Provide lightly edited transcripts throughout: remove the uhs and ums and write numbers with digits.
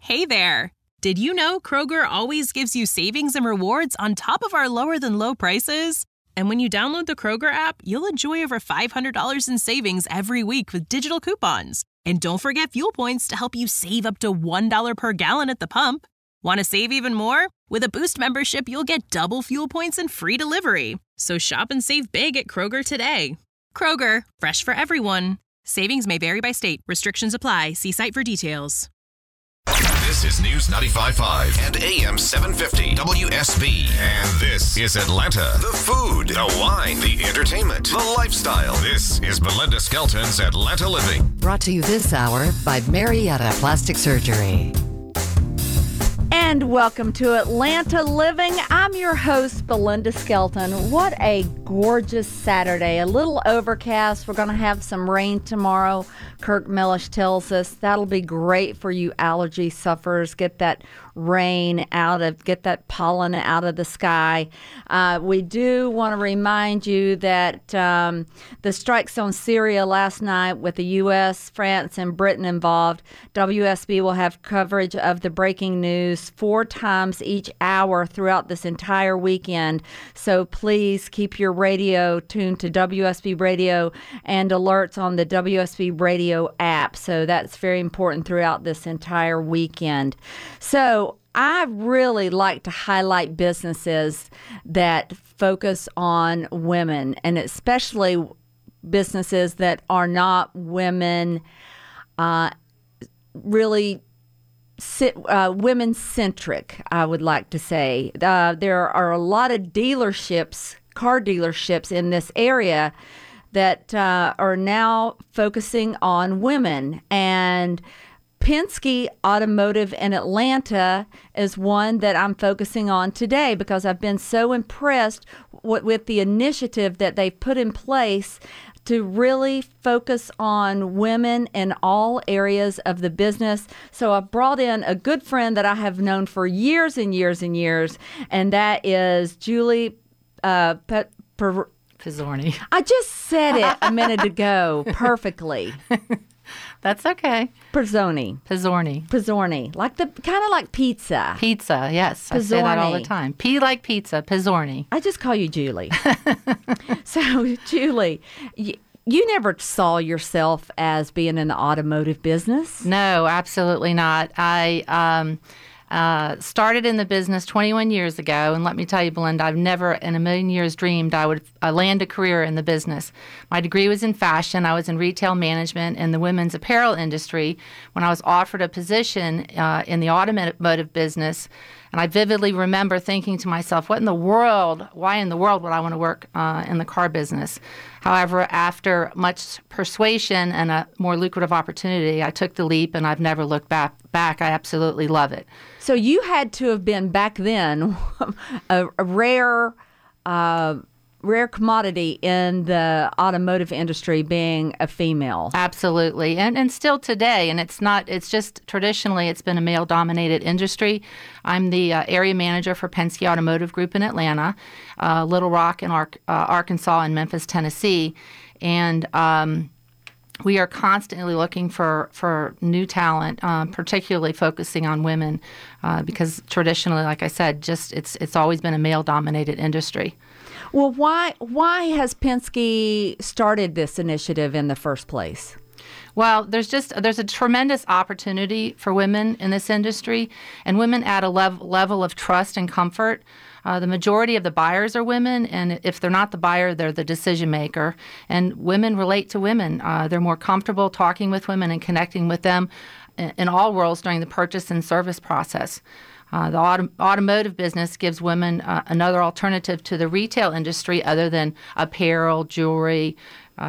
Hey there! Did you know Kroger always gives you savings and rewards on top of our lower-than-low prices? And when you download the Kroger app, you'll enjoy over $500 in savings every week with digital coupons. And don't forget fuel points to help you save up to $1 per gallon at the pump. Want to save even more? With a Boost membership, you'll get double fuel points and free delivery. So shop and save big at Kroger today. Kroger, fresh for everyone. Savings may vary by state. Restrictions apply. See site for details. This is News 95.5 and AM 750 WSB. And this is Atlanta. The food, the wine, the entertainment, the lifestyle. This is Melinda Skelton's Atlanta Living. Brought to you this hour by Marietta Plastic Surgery. And welcome to Atlanta Living. I'm your host, Belinda Skelton. What a gorgeous Saturday. A little overcast. We're going to have some rain tomorrow. Kirk Mellish tells us that'll be great for you allergy sufferers. Get that rain get that pollen out of the sky. We do want to remind you that the strikes on Syria last night with the U.S., France, and Britain involved, WSB will have coverage of the breaking news 4 times each hour throughout this entire weekend. So please keep your radio tuned to WSB Radio and alerts on the WSB Radio app. So that's very important throughout this entire weekend. So I really like to highlight businesses that focus on women, and especially businesses that are not women, really women-centric, I would like to say. There are a lot of car dealerships in this area that are now focusing on women, and Penske Automotive in Atlanta is one that I'm focusing on today because I've been so impressed with the initiative that they've put in place to really focus on women in all areas of the business. So I've brought in a good friend that I have known for years and years and years, and that is Julie Pizzorni. I just said it a minute ago perfectly. That's okay. Pizzorni. Like kind of like pizza. Pizza, yes. Pizzorni. I say that all the time. P like pizza, Pizzorni. I just call you Julie. So, Julie, you never saw yourself as being in the automotive business? No, absolutely not. I started in the business 21 years ago, and let me tell you, Belinda, I've never in a million years dreamed I would land a career in the business. My degree was in fashion. I was in retail management in the women's apparel industry when I was offered a position in the automotive business. And I vividly remember thinking to myself, why in the world would I want to work in the car business? However, after much persuasion and a more lucrative opportunity, I took the leap, and I've never looked back. I absolutely love it. So you had to have been back then a rare commodity in the automotive industry, being a female. Absolutely. And still today. And it's just traditionally, it's been a male-dominated industry. I'm the area manager for Penske Automotive Group in Atlanta, Little Rock in Arkansas, and Memphis, Tennessee. And we are constantly looking for new talent, particularly focusing on women, because traditionally, like I said, it's always been a male-dominated industry. Well, why has Penske started this initiative in the first place? Well, there's a tremendous opportunity for women in this industry, and women add a level of trust and comfort. The majority of the buyers are women, and if they're not the buyer, they're the decision maker. And women relate to women. They're more comfortable talking with women and connecting with them in all roles during the purchase and service process. The automotive business gives women another alternative to the retail industry other than apparel, jewelry,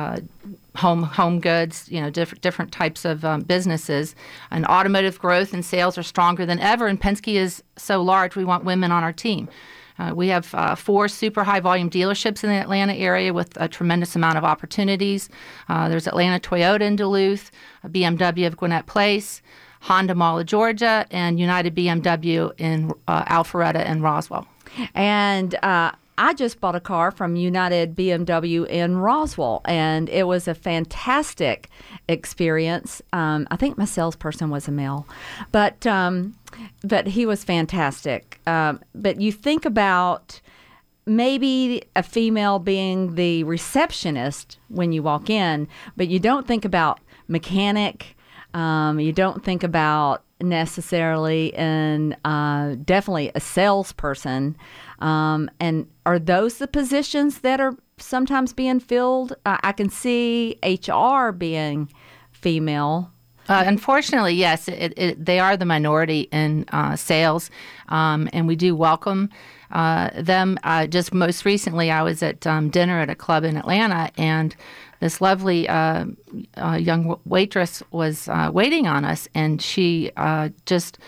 home goods, different types of businesses. And automotive growth and sales are stronger than ever, and Penske is so large, we want women on our team. We have 4 super high-volume dealerships in the Atlanta area with a tremendous amount of opportunities. There's Atlanta Toyota in Duluth, BMW of Gwinnett Place, Honda Mall of Georgia, and United BMW in Alpharetta and Roswell. And I just bought a car from United BMW in Roswell, and it was a fantastic experience. I think my salesperson was a male, but he was fantastic. But you think about maybe a female being the receptionist when you walk in, but you don't think about mechanic. You don't think about necessarily definitely a salesperson. And are those the positions that are sometimes being filled? I can see HR being female. Unfortunately, yes, they are the minority in sales, and we do welcome them. Just most recently, I was at dinner at a club in Atlanta, and this lovely young waitress was waiting on us, and she just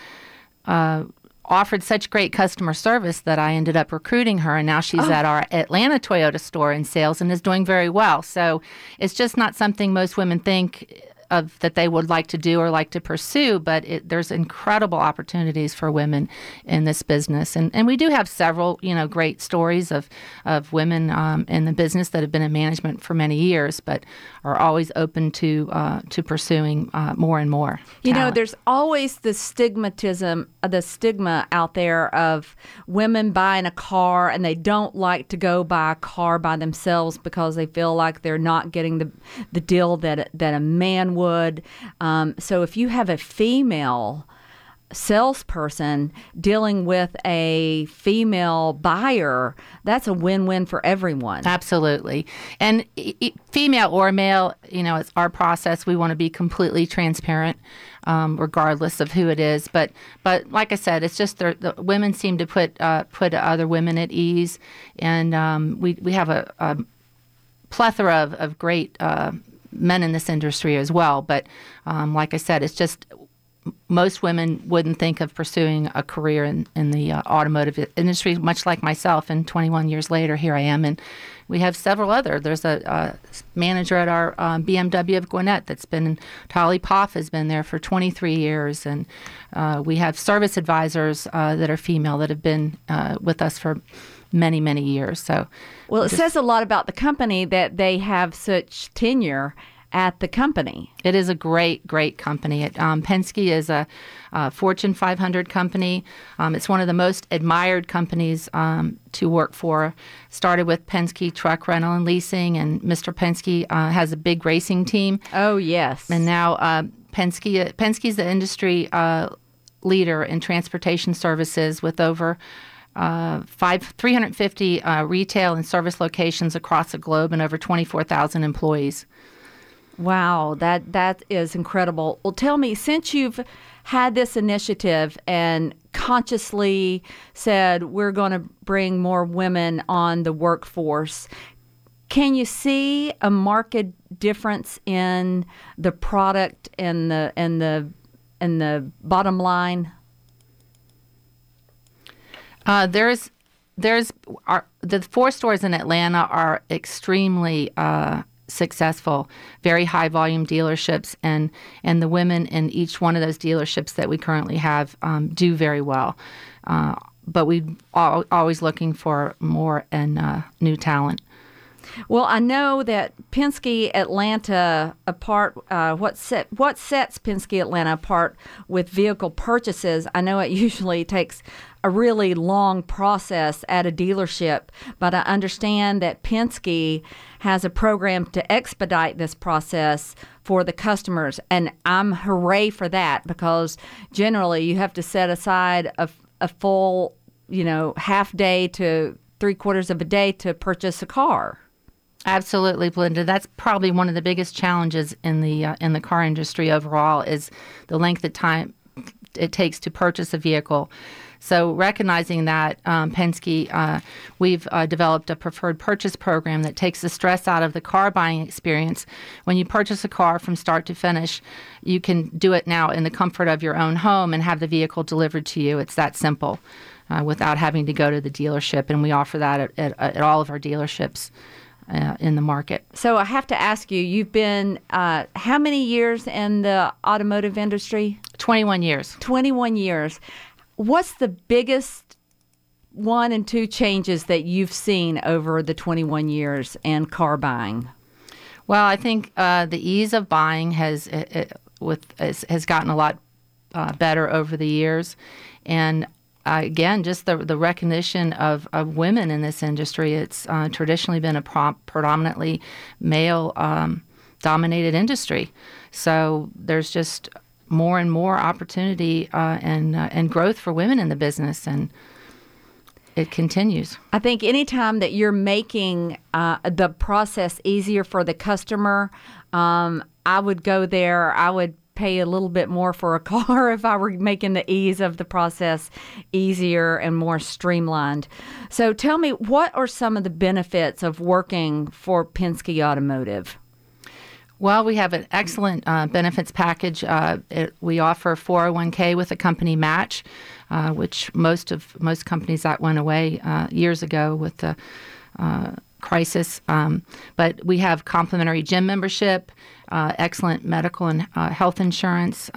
offered such great customer service that I ended up recruiting her, and now she's at our Atlanta Toyota store in sales and is doing very well. So it's just not something most women think of that they would like to do or like to pursue, but there's incredible opportunities for women in this business. And we do have several, great stories of women in the business that have been in management for many years, but are always open to pursuing more and more talent. There's always the stigma out there of women buying a car and they don't like to go buy a car by themselves because they feel like they're not getting the deal that a man would. So if you have a female salesperson dealing with a female buyer, that's a win-win for everyone. Absolutely. And female or male, it's our process. We want to be completely transparent, regardless of who it is. But like I said, it's just the women seem to put other women at ease, and we have a plethora of great men in this industry as well. But like I said, it's just most women wouldn't think of pursuing a career in the automotive industry, much like myself. And 21 years later, here I am. And we have several other. There's a manager at our BMW of Gwinnett that's been, Tolly Poff has been there for 23 years. And we have service advisors that are female that have been with us for many, many years. So, well, it says a lot about the company that they have such tenure at the company. It is a great, great company. Penske is a Fortune 500 company. It's one of the most admired companies to work for. Started with Penske Truck Rental and Leasing, and Mr. Penske has a big racing team. Oh, yes. And now Penske's the industry leader in transportation services with over 350 retail and service locations across the globe and over 24,000 employees. Wow, that is incredible. Well, tell me, since you've had this initiative and consciously said we're going to bring more women on the workforce, can you see a marked difference in the product and the bottom line? The 4 stores in Atlanta are extremely successful, very high volume dealerships, and the women in each one of those dealerships that we currently have do very well. But we're always looking for more and new talent. Well, I know that Penske Atlanta apart, what sets Penske Atlanta apart with vehicle purchases, I know it usually takes a really long process at a dealership, but I understand that Penske has a program to expedite this process for the customers, and I'm hooray for that, because generally you have to set aside a full, half day to 3/4 of a day to purchase a car. Absolutely, Belinda. That's probably one of the biggest challenges in the car industry overall, is the length of time it takes to purchase a vehicle. So recognizing that, Penske, we've developed a preferred purchase program that takes the stress out of the car buying experience. When you purchase a car from start to finish, you can do it now in the comfort of your own home and have the vehicle delivered to you. It's that simple, without having to go to the dealership. And we offer that at all of our dealerships in the market. So I have to ask you, you've been how many years in the automotive industry? 21 years. 21 years. What's the biggest one and two changes that you've seen over the 21 years in car buying? Well, I think the ease of buying has gotten a lot better over the years, and again, just the recognition of women in this industry. It's traditionally been a predominantly male dominated industry, so there's just more and more opportunity and growth for women in the business, and it continues. I think anytime that you're making the process easier for the customer, I would go there. I would pay a little bit more for a car if I were making the ease of the process easier and more streamlined. So tell me, what are some of the benefits of working for Penske Automotive? Well, we have an excellent benefits package. We offer 401k with a company match, which most companies that went away years ago with the crisis. But we have complimentary gym membership, excellent medical and health insurance,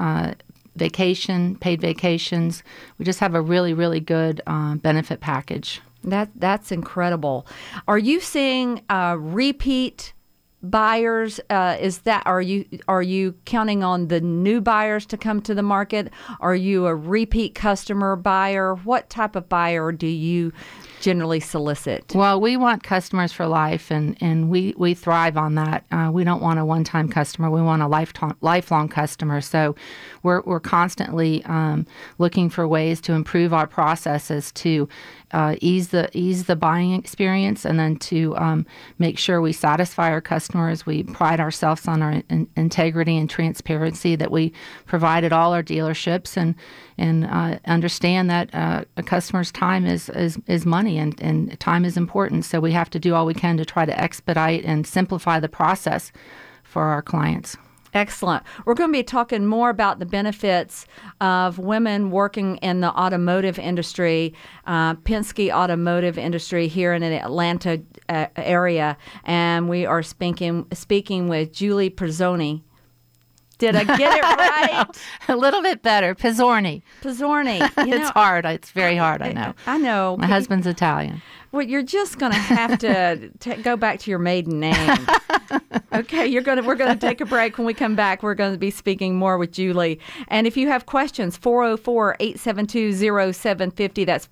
paid vacations. We just have a really, really good benefit package. That's incredible. Are you seeing repeat buyers? Are you counting on the new buyers to come to the market? Are you a repeat customer buyer? What type of buyer do you generally solicit? Well, we want customers for life, and we thrive on that. We don't want a one-time customer. We want a lifelong customer. So we're constantly looking for ways to improve our processes to ease the buying experience, and then to make sure we satisfy our customers. We pride ourselves on our integrity and transparency that we provide at all our dealerships, and understand that a customer's time is money, and time is important. So we have to do all we can to try to expedite and simplify the process for our clients. Excellent. We're going to be talking more about the benefits of women working in the automotive industry, Penske Automotive Industry here in the Atlanta area, and we are speaking with Julie Pizzorni. Did I get it right? A little bit better. Pizzorni. It's hard. It's very hard, I know. I know. My husband's Italian. Well, you're just going to have to go back to your maiden name. Okay, we're going to take a break. When we come back, we're going to be speaking more with Julie. And if you have questions, 404-872-0750. That's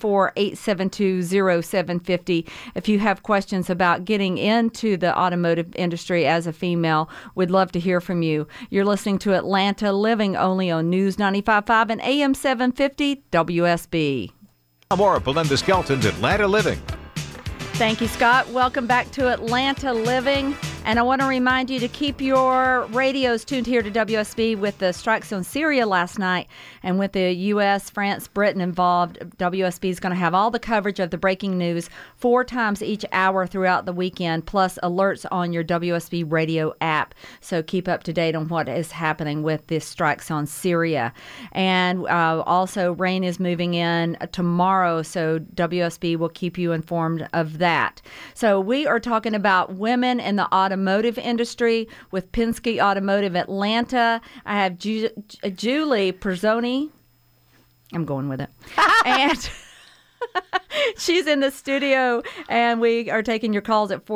404-872-0750. If you have questions about getting into the automotive industry as a female, we'd love to hear from you. You're listening to Atlanta Living, only on News 95.5 and AM 750 WSB. More of Belinda Skelton's Atlanta Living. Thank you, Scott. Welcome back to Atlanta Living. And I want to remind you to keep your radios tuned here to WSB with the strikes on Syria last night. And with the U.S., France, Britain involved, WSB is going to have all the coverage of the breaking news 4 times each hour throughout the weekend, plus alerts on your WSB radio app. So keep up to date on what is happening with the strikes on Syria. And also, rain is moving in tomorrow, so WSB will keep you informed of that. So we are talking about women in the automotive industry with Penske Automotive Atlanta. I have Julie Pizzorni. I'm going with it. And she's in the studio, and we are taking your calls at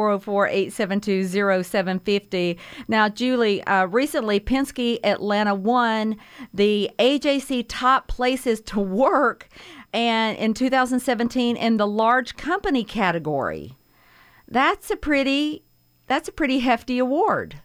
404-872-0750. Now, Julie, recently Penske Atlanta won the AJC Top Places to Work and in 2017 in the large company category. That's a pretty hefty award.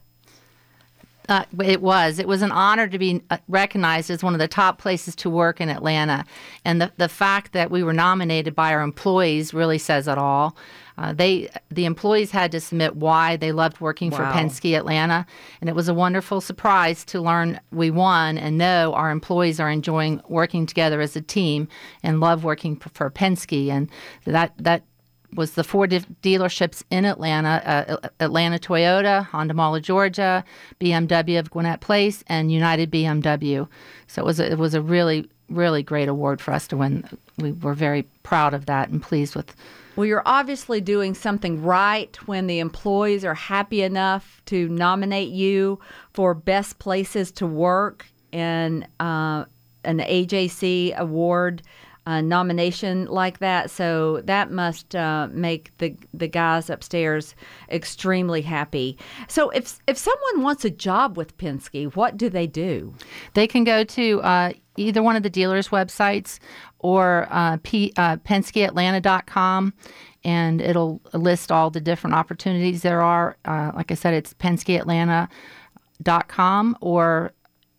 It was an honor to be recognized as one of the top places to work in Atlanta. And the fact that we were nominated by our employees really says it all. The employees had to submit why they loved working for Penske Atlanta. And it was a wonderful surprise to learn we won and know our employees are enjoying working together as a team and love working for Penske. And that was the 4 dealerships in Atlanta, Atlanta Toyota, Honda Mall of Georgia, BMW of Gwinnett Place, and United BMW. So it was a really, really great award for us to win. We were very proud of that and pleased with. Well, you're obviously doing something right when the employees are happy enough to nominate you for best places to work in an AJC award. nomination like that. So that must make the guys upstairs extremely happy. So if someone wants a job with Penske, what do they do? They can go to either one of the dealers' websites or PenskeAtlanta.com, and it'll list all the different opportunities there are. Like I said, it's PenskeAtlanta.com or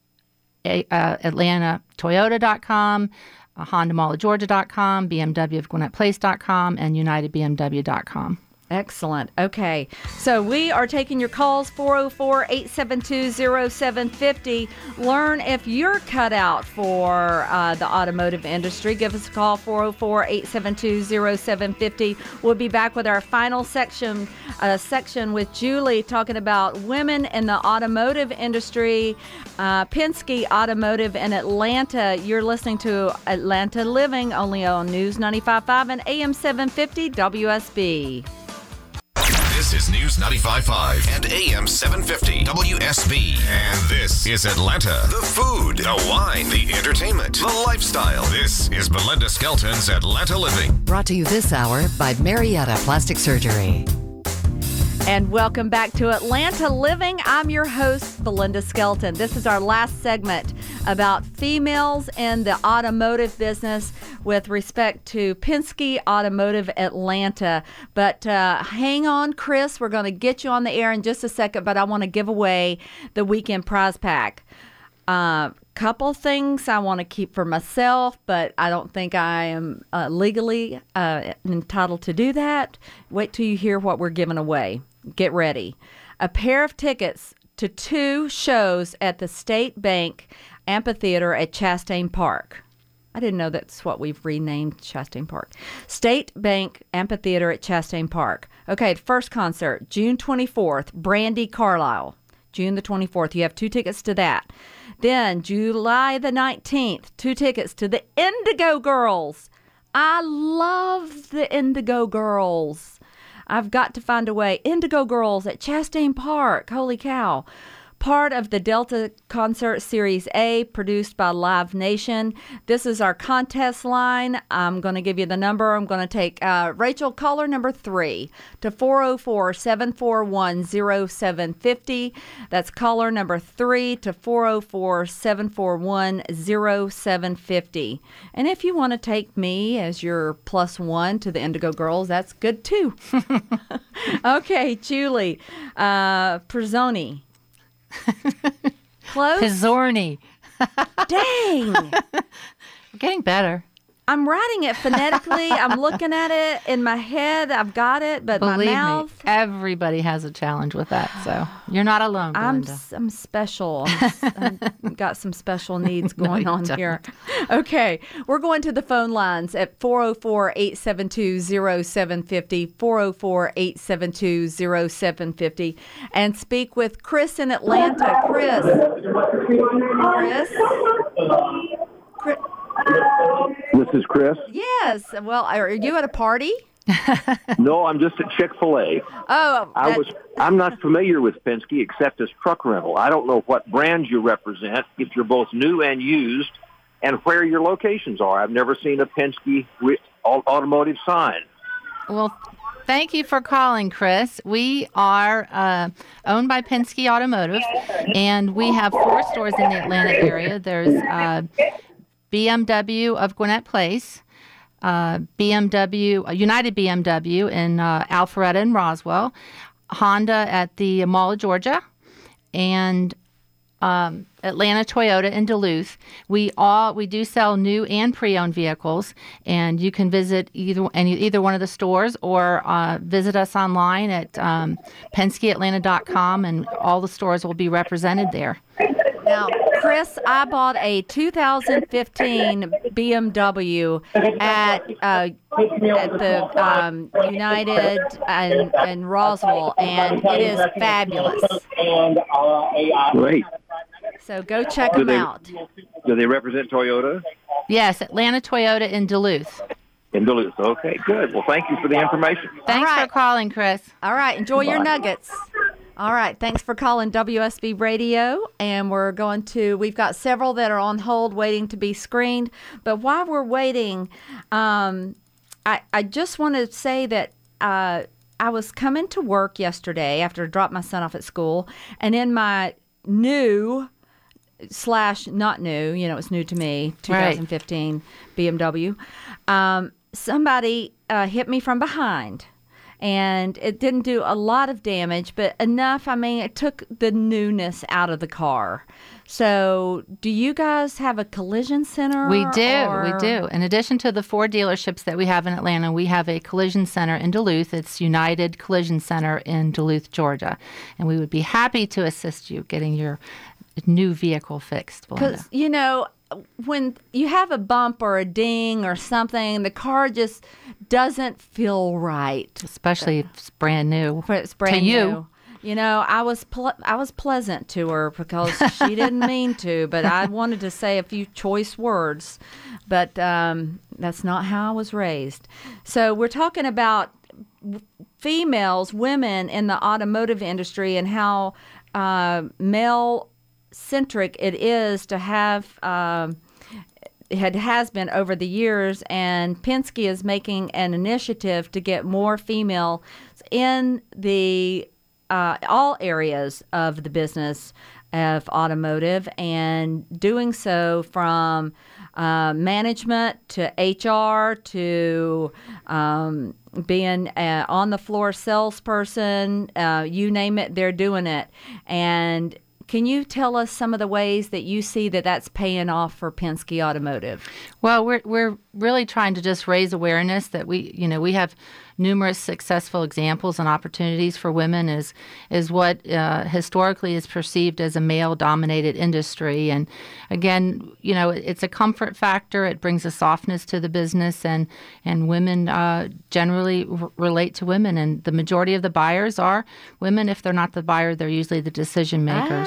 AtlantaToyota.com, HondaMallOfGeorgia.com, BMWofGwinnettPlace.com, and UnitedBMW.com. Excellent. Okay. So we are taking your calls, 404-872-0750. Learn if you're cut out for the automotive industry. Give us a call, 404-872-0750. We'll be back with our final section with Julie talking about women in the automotive industry, Penske Automotive in Atlanta. You're listening to Atlanta Living, only on News 95.5 and AM 750 WSB. This is News 95.5 and AM 750 WSB. And this is Atlanta. The food, the wine, the entertainment, the lifestyle. This is Belinda Skelton's Atlanta Living. Brought to you this hour by Marietta Plastic Surgery. And welcome back to Atlanta Living. I'm your host, Belinda Skelton. This is our last segment about females in the automotive business with respect to Penske Automotive Atlanta. But hang on, Chris. We're going to get you on the air in just a second, but I want to give away the weekend prize pack. Couple things I want to keep for myself, but I don't think I am legally entitled to do that. Wait till you hear what we're giving away. Get ready. A pair of tickets to 2 shows at the State Bank Amphitheater at Chastain Park. I didn't know that's what we've renamed Chastain Park. State Bank Amphitheater at Chastain Park. Okay, first concert, June 24th, Brandi Carlile. June the 24th. You have 2 tickets to that. Then July the 19th, 2 tickets to the Indigo Girls. I love the Indigo Girls. I've got to find a way. Indigo Girls at Chastain Park. Holy cow. Part of the Delta Concert Series A, produced by Live Nation. This is our contest line. I'm going to give you the number. I'm going to take Rachel, caller number 3 to 404-741-0750. That's caller number 3 to 404-741-0750. And if you want to take me as your +1 to the Indigo Girls, that's good too. Okay, Julie, Pizzoni. Close? Pizzorni. Dang. We're getting better. I'm writing it phonetically. I'm looking at it in my head. I've got it, but Believe my mouth. me, everybody has a challenge with that, so you're not alone, Belinda. I'm special. I've got some special needs going on here. Okay, we're going to the phone lines at 404-872-0750, 404-872-0750, and speak with Chris in Atlanta. Chris. This is Chris. Yes. Well, are you at a party? No, I'm just at Chick-fil-A. Oh, I'm not familiar with Penske except as truck rental. I don't know what brands you represent, if you're both new and used, and where your locations are. I've never seen a Penske automotive sign. Well, thank you for calling, Chris. We are owned by Penske Automotive, and we have 4 stores in the Atlanta area. There's BMW of Gwinnett Place, BMW, United BMW in Alpharetta and Roswell, Honda at the Mall of Georgia, and Atlanta Toyota in Duluth. We do sell new and pre-owned vehicles, and you can visit either one of the stores or visit us online at PenskeAtlanta.com, and all the stores will be represented there. Now, Chris, I bought a 2015 BMW at the United and Roswell, and it is fabulous. Great. So go check them out. Do they represent Toyota? Yes, Atlanta Toyota in Duluth. In Duluth. Okay, good. Well, thank you for the information. Thanks for calling, Chris. All right, enjoy your nuggets. All right. Thanks for calling WSB Radio. And we've got several that are on hold waiting to be screened. But while we're waiting, I just want to say that I was coming to work yesterday after I dropped my son off at school. And in my new / not new, it's new to me, 2015 BMW, somebody hit me from behind. And it didn't do a lot of damage, but enough. I mean, it took the newness out of the car. So do you guys have a collision center? We do. In addition to the 4 dealerships that we have in Atlanta, we have a collision center in Duluth. It's United Collision Center in Duluth, Georgia. And we would be happy to assist you getting your new vehicle fixed, Belinda. Because, when you have a bump or a ding or something, the car just doesn't feel right. Especially if it's brand new. It's brand to new. You. I was pleasant to her because she didn't mean to, but I wanted to say a few choice words. But that's not how I was raised. So we're talking about women in the automotive industry and how male-centric it is to have it has been over the years, and Penske is making an initiative to get more females in the all areas of the business of automotive, and doing so from management to HR to being on the floor salesperson, you name it, they're doing it. And can you tell us some of the ways that you see that that's paying off for Penske Automotive? Well, we're really trying to just raise awareness that we have numerous successful examples and opportunities for women is what historically is perceived as a male-dominated industry. And again, it's a comfort factor. It brings a softness to the business, and women generally relate to women. And the majority of the buyers are women. If they're not the buyer, they're usually the decision makers.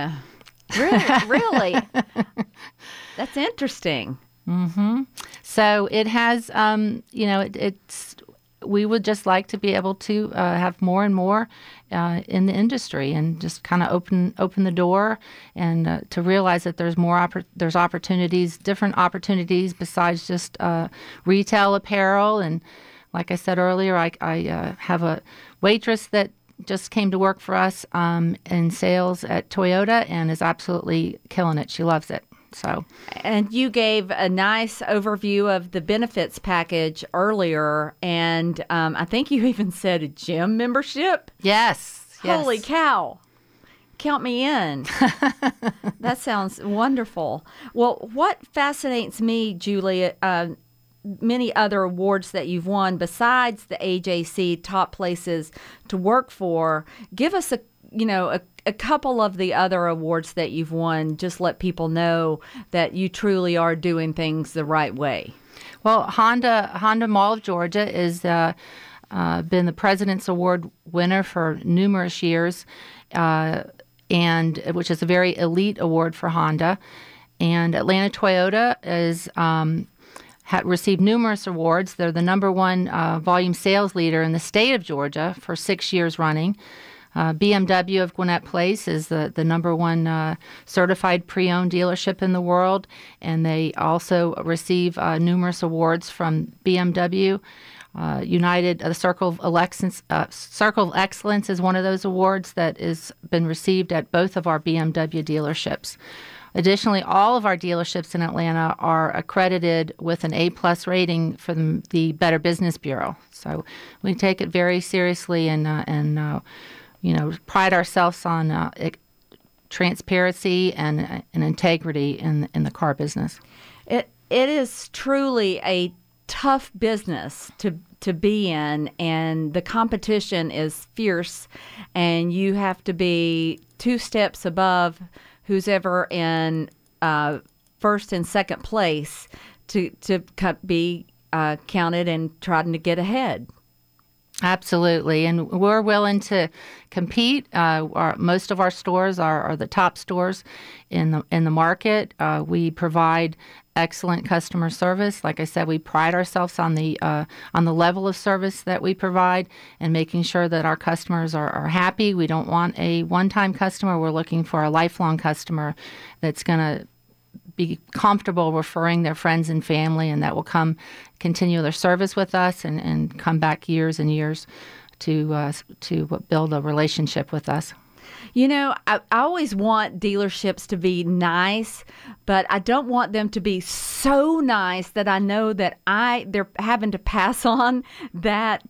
Really? That's interesting. Mm-hmm. So it has, it's. We would just like to be able to have more and more in the industry, and just kind of open the door, and to realize that there's there's opportunities, different opportunities besides just retail apparel. And like I said earlier, I have a waitress that just came to work for us in sales at Toyota and is absolutely killing it. She loves it. And you gave a nice overview of the benefits package earlier, and I think you even said a gym membership. Yes. Holy cow. Count me in. That sounds wonderful. Well, what fascinates me, Julie, many other awards that you've won besides the AJC Top Places to Work For, give us a couple of the other awards that you've won. Just let people know that you truly are doing things the right way. Well, Honda Mall of Georgia has been the President's Award winner for numerous years, and which is a very elite award for Honda. And Atlanta Toyota is received numerous awards. They're the number 1 volume sales leader in the state of Georgia for 6 years running. BMW of Gwinnett Place is the number 1 certified pre-owned dealership in the world, and they also receive numerous awards from BMW. United, the Circle of Excellence is one of those awards that has been received at both of our BMW dealerships. Additionally, all of our dealerships in Atlanta are accredited with an A+ rating from the Better Business Bureau. So we take it very seriously, and pride ourselves on transparency and integrity in the car business. It is truly a tough business to be in, and the competition is fierce, and you have to be 2 steps above who's ever in first and second place to be counted and trying to get ahead. Absolutely, and we're willing to compete. Most of our stores are the top stores in the market. We provide excellent customer service. Like I said, we pride ourselves on the level of service that we provide and making sure that our customers are happy. We don't want a one-time customer. We're looking for a lifelong customer that's going to be comfortable referring their friends and family, and that will continue their service with us and come back years and years to build a relationship with us. You know, I always want dealerships to be nice, but I don't want them to be so nice that I know that they're having to pass on that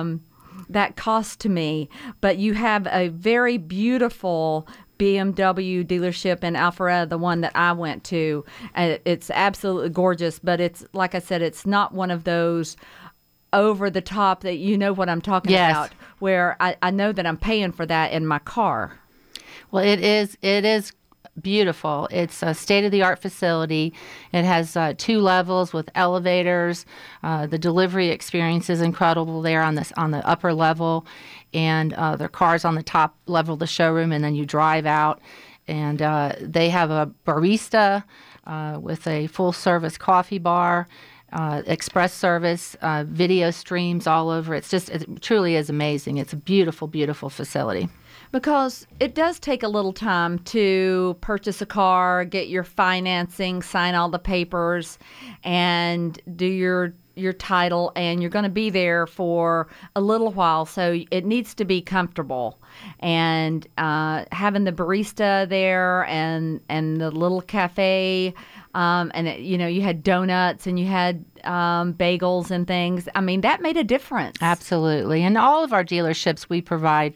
cost to me. But you have a very beautiful BMW dealership in Alpharetta, the one that I went to. It's absolutely gorgeous, but it's, like I said, it's not one of those over the top that you know what I'm talking about, where I know that I'm paying for that in my car. Well, it is beautiful. It's a state-of-the-art facility. It has 2 levels with elevators. The delivery experience is incredible there on the upper level, and there are cars on the top level of the showroom, and then you drive out, and they have a barista with a full-service coffee bar, express service, video streams all over. It truly is amazing. It's a beautiful, beautiful facility. Because it does take a little time to purchase a car, get your financing, sign all the papers, and do your title, and you're going to be there for a little while, so it needs to be comfortable. And having the barista there and the little cafe, you had donuts and you had bagels and things. I mean, that made a difference. Absolutely. And all of our dealerships, we provide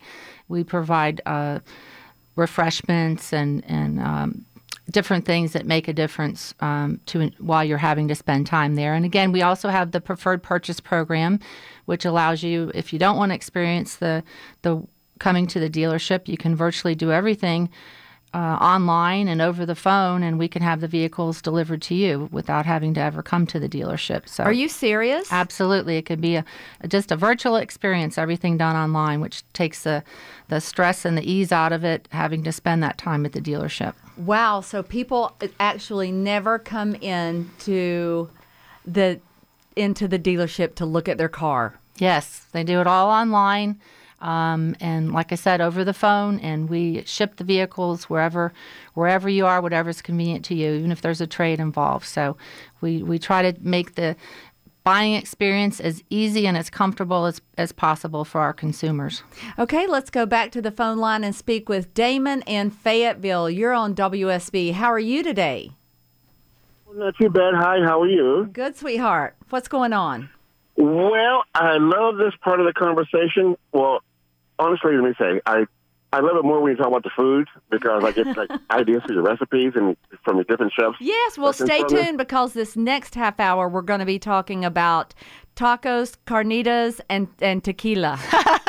refreshments and different things that make a difference while you're having to spend time there. And again, we also have the Preferred Purchase Program, which allows you, if you don't want to experience the coming to the dealership, you can virtually do everything online and over the phone, and we can have the vehicles delivered to you without having to ever come to the dealership. So, are you serious? Absolutely. It could be just a virtual experience, everything done online, which takes the stress and the ease out of it, having to spend that time at the dealership. Wow. So people actually never come into the dealership to look at their car. Yes, they do it all online. And like I said, over the phone, and we ship the vehicles wherever you are, whatever's convenient to you, even if there's a trade involved. So we try to make the buying experience as easy and as comfortable as possible for our consumers. Okay, let's go back to the phone line and speak with Damon in Fayetteville. You're on WSB. How are you today? Not too bad. Hi, how are you? Good, sweetheart. What's going on? Well, I love this part of the conversation. Well, honestly, let me say, I love it more when you talk about the food, because I get ideas for your recipes and from your different chefs. Yes, well, stay tuned, because this next half hour we're going to be talking about tacos, carnitas, and tequila.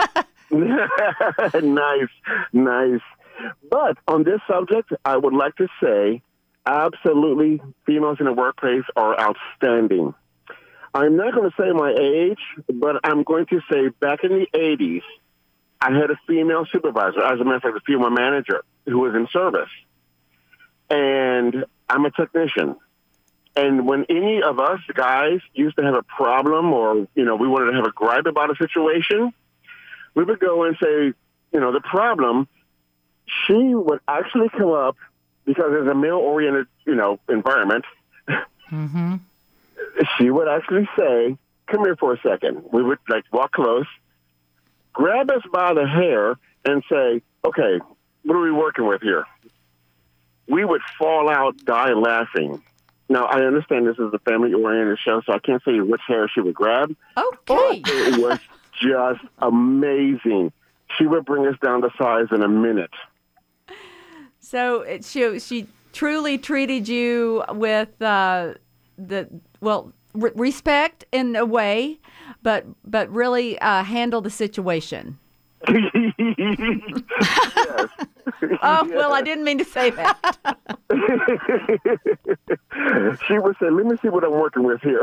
Nice. But on this subject, I would like to say, absolutely, females in the workplace are outstanding. I'm not going to say my age, but I'm going to say back in the 80s, I had a female supervisor, as a matter of fact, a female manager who was in service. And I'm a technician. And when any of us guys used to have a problem, or, we wanted to have a gripe about a situation, we would go and say, the problem, she would actually come up, because it's a male-oriented, environment. Mm-hmm. She would actually say, come here for a second. We would walk close, grab us by the hair, and say, okay, what are we working with here? We would fall out, die laughing. Now, I understand this is a family-oriented show, so I can't say which hair she would grab. Okay. But it was just amazing. She would bring us down to size in a minute. So she truly treated you with respect in a way, but really handle the situation. Yes. Oh, well, I didn't mean to say that. She would say, let me see what I'm working with here.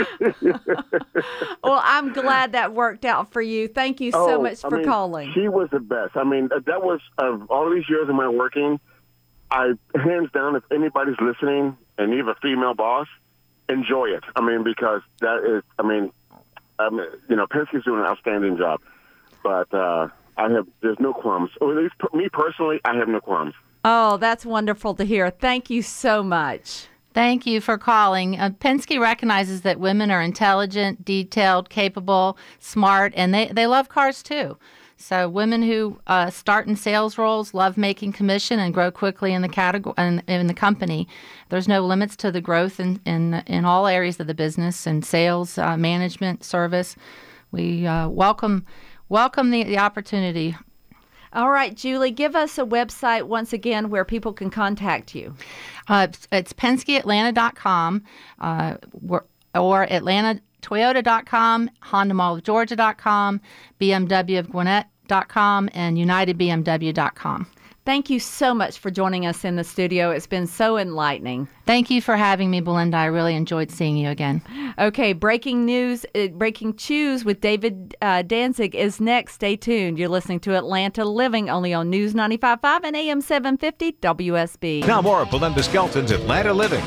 Well, I'm glad that worked out for you. Thank you so much for calling. She was the best. I mean, that was, of all these years of my working, hands down, if anybody's listening and you have a female boss, enjoy it. I mean, because that is, Penske's doing an outstanding job. But there's no qualms. Or at least me personally, I have no qualms. Oh, that's wonderful to hear. Thank you so much. Thank you for calling. Penske recognizes that women are intelligent, detailed, capable, smart, and they love cars too. So women who start in sales roles love making commission and grow quickly in the category in the company. There's no limits to the growth in all areas of the business, and sales, management, service. We welcome the opportunity. All right, Julie, give us a website once again where people can contact you. It's PenskeAtlanta.com or AtlantaToyota.com, HondaMallOfGeorgia.com, BMWofGwinnett.com, and UnitedBMW.com. Thank you so much for joining us in the studio. It's been so enlightening. Thank you for having me, Belinda. I really enjoyed seeing you again. Okay, breaking news, Breaking Chews with David Danzig is next. Stay tuned. You're listening to Atlanta Living, only on News 95.5 and AM 750 WSB. Now more of Belinda Skelton's Atlanta Living.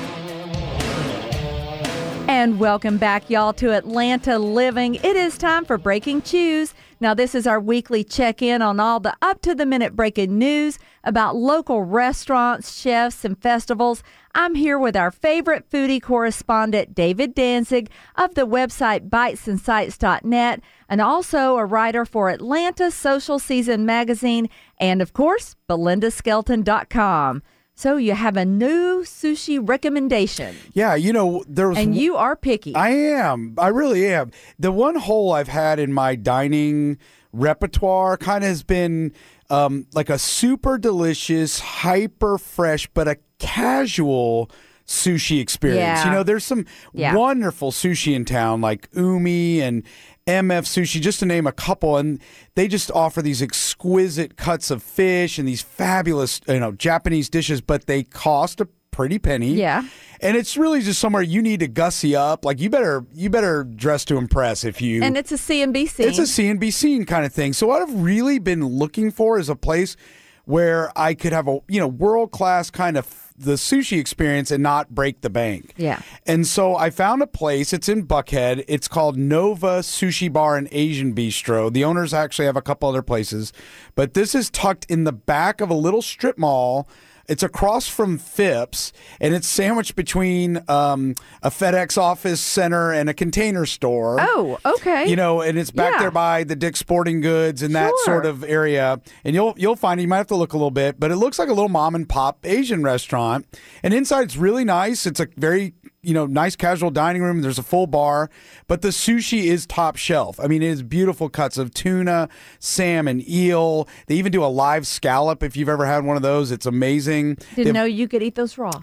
And welcome back, y'all, to Atlanta Living. It is time for Breaking Chews. Now, this is our weekly check-in on all the up-to-the-minute breaking news about local restaurants, chefs, and festivals. I'm here with our favorite foodie correspondent, David Danzig, of the website bitesandsights.net, and also a writer for Atlanta Social Season magazine, and, of course, BelindaSkelton.com. So you have a new sushi recommendation. Yeah, there's... And you are picky. I am. I really am. The one hole I've had in my dining repertoire kind of has been like a super delicious, hyper fresh, but a casual sushi experience. Yeah. There's some wonderful sushi in town like Umi and MF Sushi, just to name a couple, and they just offer these exquisite cuts of fish and these fabulous, Japanese dishes, but they cost a pretty penny. Yeah. And it's really just somewhere you need to gussy up. Like you better dress to impress if you. And it's a C&B scene. It's a C&B scene kind of thing. So what I've really been looking for is a place where I could have a world-class kind of the sushi experience and not break the bank. Yeah. And so I found a place. It's in Buckhead. It's called Nova Sushi Bar and Asian Bistro. The owners actually have a couple other places, but this is tucked in the back of a little strip mall. It's across from Phipps, and it's sandwiched between a FedEx office center and a Container Store. Oh, okay. And it's back there by the Dick's Sporting Goods and that sort of area. And you'll find it. You might have to look a little bit, but it looks like a little mom and pop Asian restaurant. And inside it's really nice. It's a very nice casual dining room. There's a full bar, but the sushi is top shelf. I mean, it is beautiful cuts of tuna, salmon, eel. They even do a live scallop. If you've ever had one of those, it's amazing. Didn't know you could eat those raw.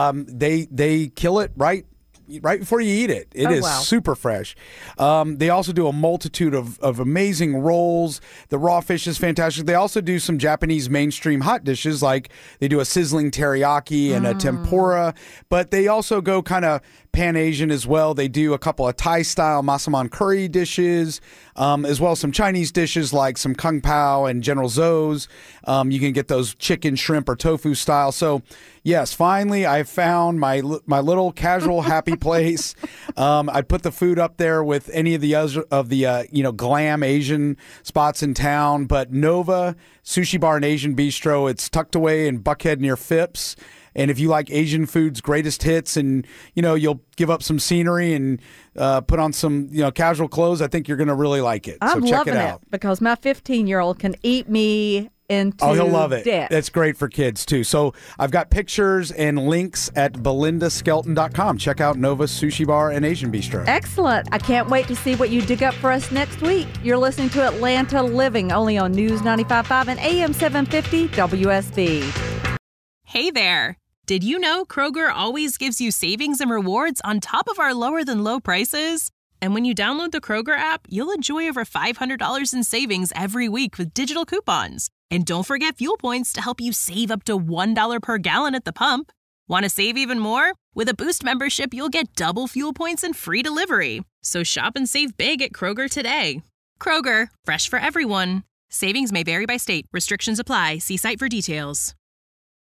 They kill it right before you eat it. It is super fresh. They also do a multitude of amazing rolls. The raw fish is fantastic. They also do some Japanese mainstream hot dishes, like they do a sizzling teriyaki and a tempura, but they also go kind of Pan-Asian as well. They do a couple of Thai-style massaman curry dishes, as well as some Chinese dishes like some Kung Pao and General Tso's. You can get those chicken, shrimp, or tofu style. So, yes, finally I found my little casual happy place. I put the food up there with any of the other glam Asian spots in town, but Nova Sushi Bar and Asian Bistro, it's tucked away in Buckhead near Phipps. And if you like Asian food's greatest hits and, you'll give up some scenery and put on some, casual clothes, I think you're going to really like it. I'm so check loving it out. Because my 15-year-old can eat me into Oh, he'll love it. death. It's great for kids, too. So I've got pictures and links at BelindaSkelton.com. Check out Nova Sushi Bar and Asian Bistro. Excellent. I can't wait to see what you dig up for us next week. You're listening to Atlanta Living, only on News 95.5 and AM 750 WSB. Hey there. Did you know Kroger always gives you savings and rewards on top of our lower than low prices? And when you download the Kroger app, you'll enjoy over $500 in savings every week with digital coupons. And don't forget fuel points to help you save up to $1 per gallon at the pump. Want to save even more? With a Boost membership, you'll get double fuel points and free delivery. So shop and save big at Kroger today. Kroger, fresh for everyone. Savings may vary by state. Restrictions apply. See site for details.